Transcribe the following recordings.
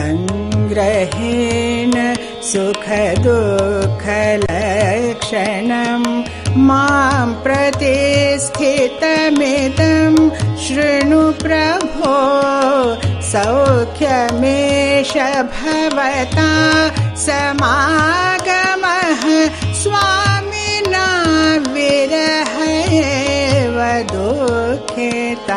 संग्रहेण सुखदुःखलक्षणम् मां प्रतिस्थितमिदं शृणु प्रभो सौख्यमेष भवता समागमः स्वामिना विरह एव दुःखिता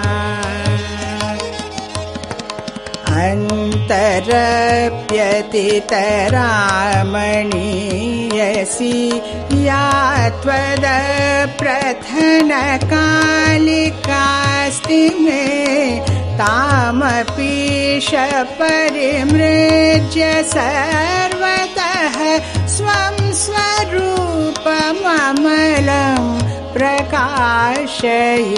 अन्तरप्यतितरामणीयसि या त्वदप्रथनकालिकास्ति मे तामपीश परिमृज्य सर्वतः स्वं स्वरूपममलं प्रकाशय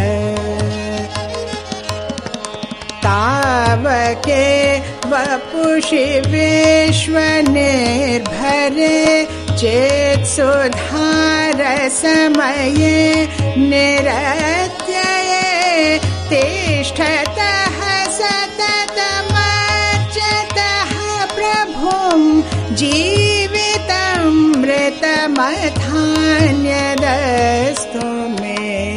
तावके वपुषि विश्वनिर्भरे चेत्सुधारसमये निरत्यये तिष्ठतः सततमर्चतः प्रभुं जीवितं मृतमथान्यदस्तु मे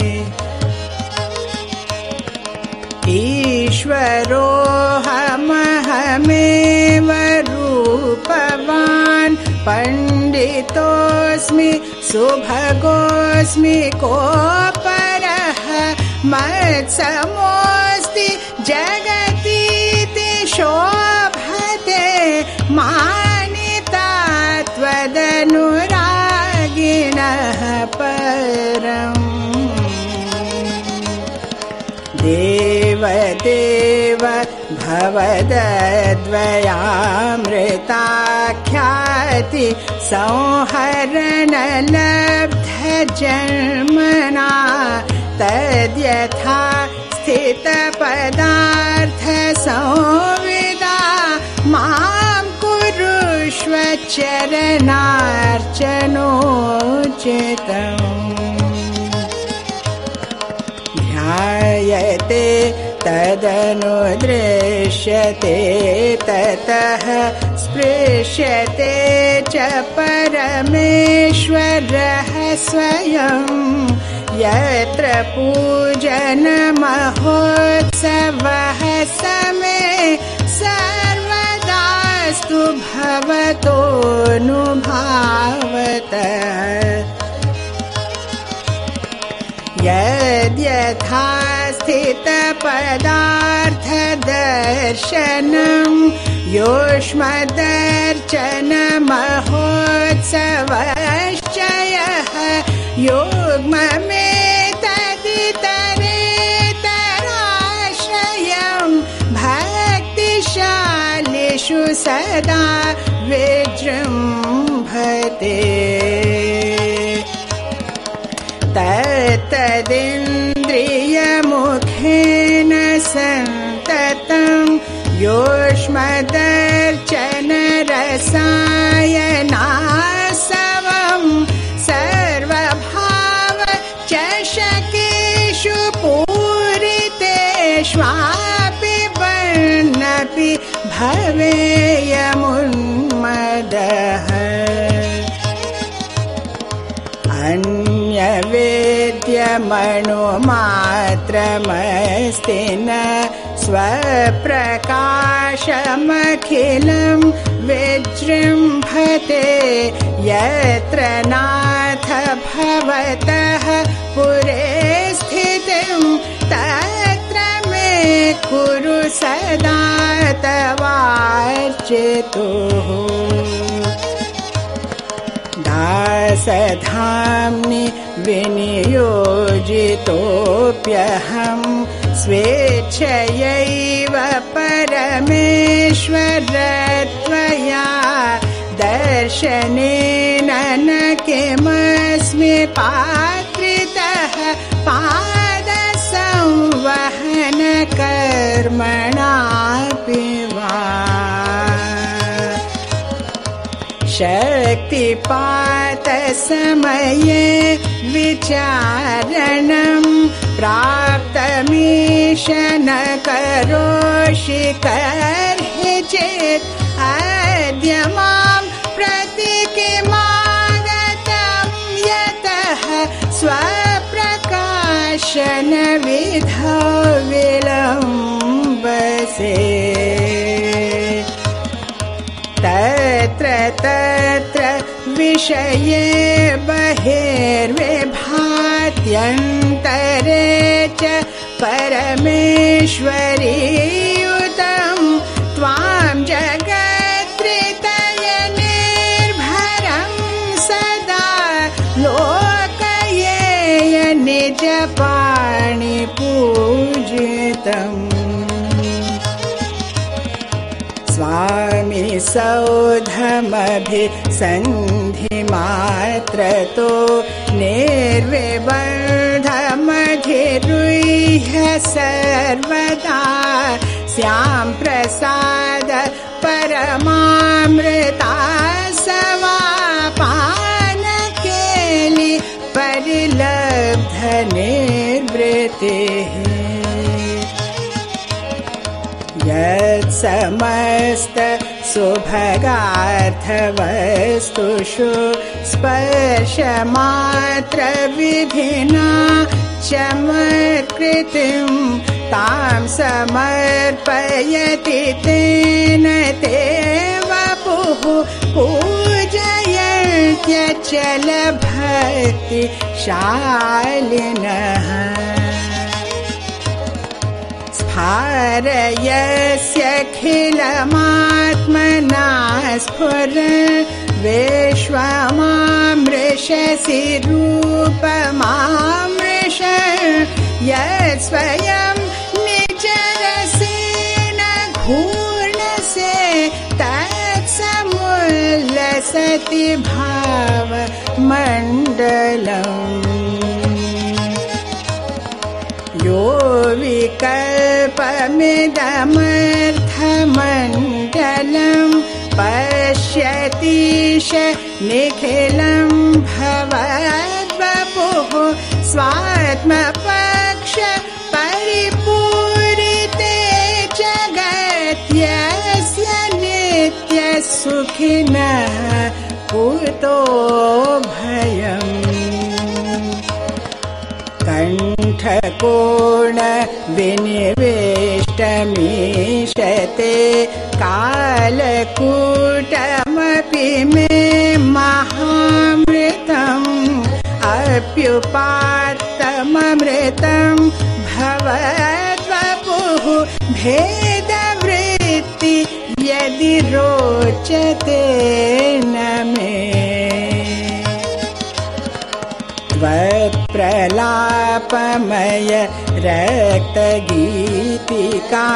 ईश्वरोऽहमहमेव रूपवान् पण्डितोऽस्मि सुभगोऽस्मि कोऽपरः मत्समोऽस्ति जगतीति शोभते मानिता त्वदनुरागिणः परम् देवदेव भवदद्वयामृताख्याति संहरणलब्धजन्मना तद्यथा स्थितपदार्थसंविदा मां कुरुष्व चरणार्चनोचितम् ध्यायते तदनुदृश्यते ततः स्पृश्यते च परमेश्वरः स्वयं यत्र पूजनमहोत्सवः समे सर्वदास्तु भवतोऽनुभावतः यद्यथा स्थितपदार्थदर्शनं योष्मदर्चनमहोत्सवश्च यः युग्ममेतदितरेतराश्रयं भक्तिशालिषु सदा विजृम्भते तत्तदिन्द्रियमुखेन सन्ततं योष्मदर्चनरसायनासवं सर्वभावचषकेषु पूरितेष्वापि वर्णपि भवेयमुन्मदः अन्यवेद्यमणुमात्रमस्ति न स्वप्रकाशमखिलं विजृम्भते यत्र नाथ भवतः पुरे स्थितिं तत्र मे कुरु सदा तवार्चितुः दासधाम्नि विनियोजितोऽप्यहं स्वेच्छयैव परमेश्वर त्वया दर्शनेन न किमस्मि पात्रितः पादसंवहनकर्मणापि वा शक्तिपातसमये विचारणं प्राप्तमीश न करोषि कर्हि चेत् अद्य मां प्रति किमागतं यतः स्वप्रकाशन विधौ विलम्बसे तत्र तत्र विषये बहिर्विभात्यन्तरे च परमेश्वरीयुतं त्वां जगत्त्रितयनिर्भरं सदा लोकयेय निजपाणिपूजितम् स्वामी सौधमभिसन्धिमात्रतो निर्विबन्धमधिरुह्य सर्वदा स्यां प्रसाद परमामृतासवापानकेलि परिलब्ध निर्वृतिः यत्समस्त सुभगार्थवस्तुषु स्पर्शमात्र विधिना चमत्कृतिं तां समर्पयति तेन ते वपुः पूजयन्त्यचल भक्तिशालिनः स्फारयस्यखिलमात्मना स्फुरन् विश्वमामृषसि रूपमामृषन् यत्स्वयं निजरसेन घूर्णसे तत्समुल्लसति भावमण्डलम् यो विकल्पमिदमर्थमण्डलं पश्यतीश निखिलं भवद्वपुः स्वात्मपक्ष परिपूरिते जगत्यस्य नित्यसुखिनः कुतो भयम् कण्ठकोण विनिवेष्टमीशते कालकूटमपि मे महामृतम् अप्युपात्तममृतं भवद्वपुः भेदवृत्ति यदि रोचते न मे प्रलापमय रक्तगीतिका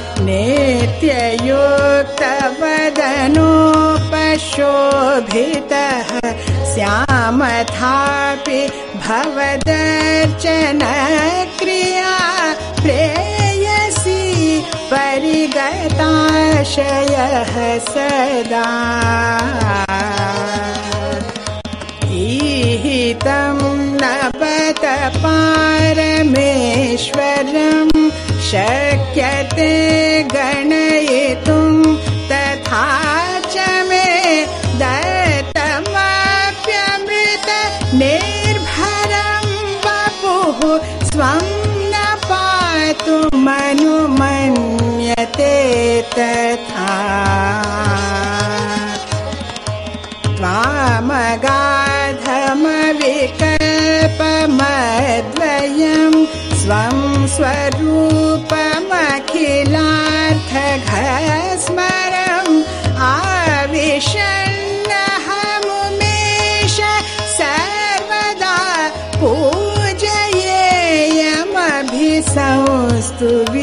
नित्ययुक्तवदनोपशोभितः श्यामथापि भवदर्चनक्रिया प्रेयसी परिगताशयः सदा ईहितं नबत पारमेश्वरं शक्यते गणयितुं तथा च मे दत्तमप्यमृत निर्भरं वपुः स्वं न पातु मनुमन्यते तथा त्वामगाधमविकल्पमद्वयं स्वं स्वरूपमखिलार्थघस्मरम् आविशन्नहमुमेष सर्वदा पूजयेयमभिसंस्तु